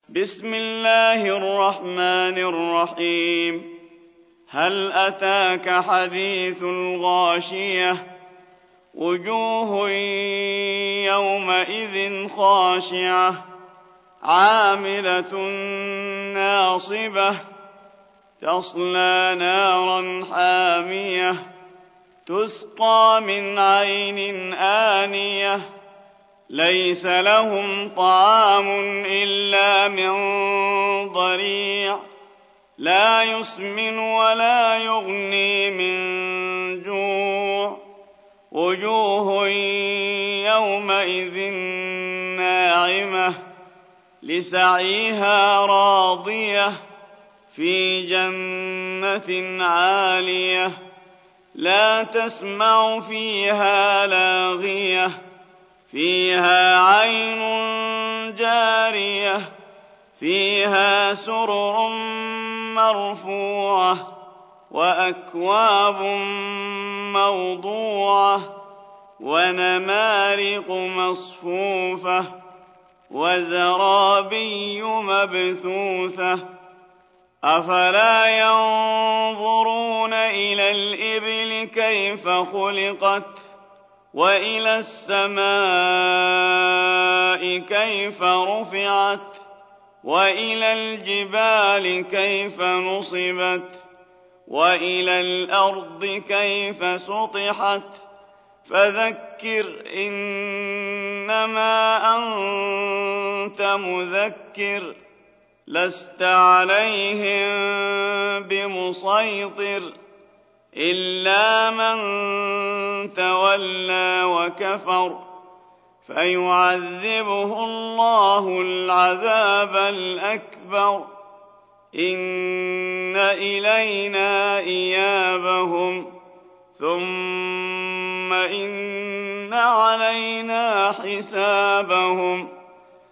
بسم الله الرحمن الرحيم. هل أتاك حديث الغاشية؟ وجوه يومئذ خاشعة عاملة ناصبة تصلى نارا حامية تسقى من عين آنية ليس لهم طعام إلا من ضريع لا يسمن ولا يغني من جوع وجوه يومئذ ناعمة لسعيها راضية في جنة عالية لا تسمع فيها لاغية فيها عين جارية فيها سرر مرفوعة وأكواب موضوعة ونمارق مصفوفة وزرابي مبثوثة أفلا ينظرون إلى الإبل كيف خلقت وإلى السماء كيف رفعت وإلى الجبال كيف نصبت وإلى الأرض كيف سطحت فذكر إنما أنت مذكر لست عليهم بمسيطر إلا من تولى وكفر فيعذبه الله العذاب الأكبر إن إلينا إيابهم ثم إن علينا حسابهم